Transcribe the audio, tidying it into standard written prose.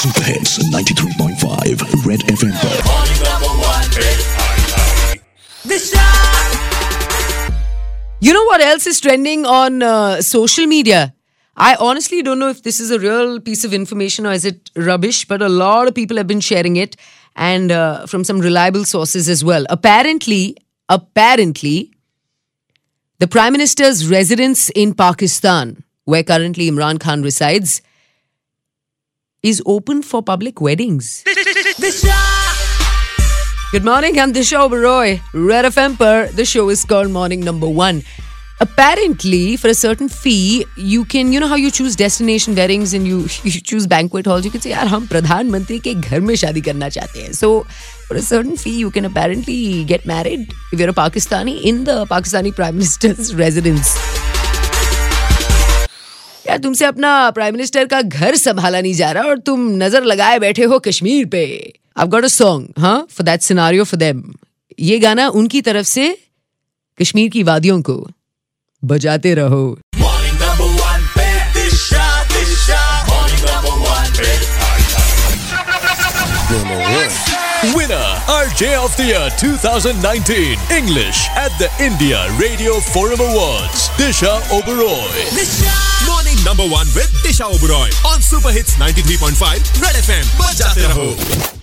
Super hits 93.5 Red FM पर। You know what else is trending on social media? I honestly don't know if this is a real piece of information or is it rubbish, but a lot of people have been sharing it and from some reliable sources as well. Apparently, the Prime Minister's residence in Pakistan, where currently Imran Khan resides, is open for public weddings. Good morning, I'm Disha Oberoi. Red FM per, the show is called Morning Number 1. Apparently, for a certain fee, you can, you know how you choose destination weddings and you choose banquet halls, you can say, yaar, hum Pradhan Mantri ke ghar mein shaadi karna chahte hain. So, for a certain fee, you can apparently get married if you're a Pakistani in the Pakistani Prime Minister's residence. यार तुमसे अपना prime minister का घर संभाला नहीं जा रहा और तुम नजर लगाए बैठे हो कश्मीर पे. I've got a song, for that scenario for them. ये गाना उनकी तरफ से कश्मीर की वादियों को बजाते रहो. Morning number 1 पे दिशा Morning number 1 पे Winner RJ of the Year 2019 English at the India Radio Forum Awards, Disha Oberoi. Morning number 1 with Disha Oberoi on Super Hits 93.5 Red FM. बजाते रहो.